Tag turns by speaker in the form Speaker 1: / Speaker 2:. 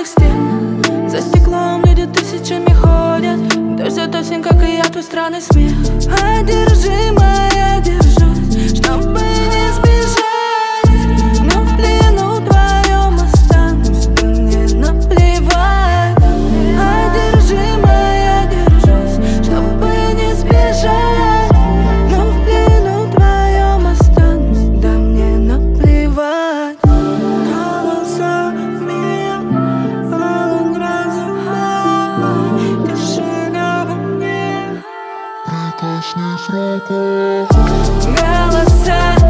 Speaker 1: бетонных стен. За стеклом люди тысячами ходят. Дождь зато осень, как и я, твой странный смех. Одержимая я держусь, чтобы не сбежать, но в плену твоем останусь, да мне наплевать. Одержимая я держусь, чтобы не сбежать, но в плену твоем останусь, да мне наплевать. Голоса мира, полон разума, тишина во мне. Голоса